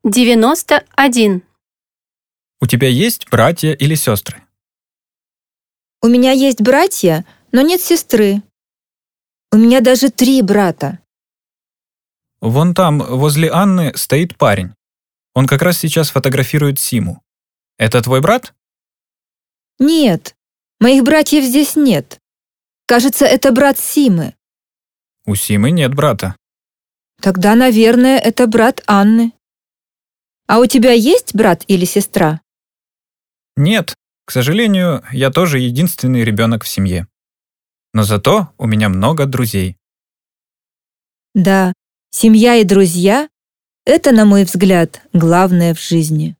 91. У тебя есть братья или сестры? У меня есть братья, но нет сестры. У меня даже 3 брата. Вон там, возле Анны, стоит парень. Он как раз сейчас фотографирует Симу. Это твой брат? Нет, моих братьев здесь нет. Кажется, это брат Симы. У Симы нет брата. Тогда, наверное, это брат Анны. А у тебя есть брат или сестра? Нет, к сожалению, я тоже единственный ребенок в семье. Но зато у меня много друзей. Да, семья и друзья — это, на мой взгляд, главное в жизни.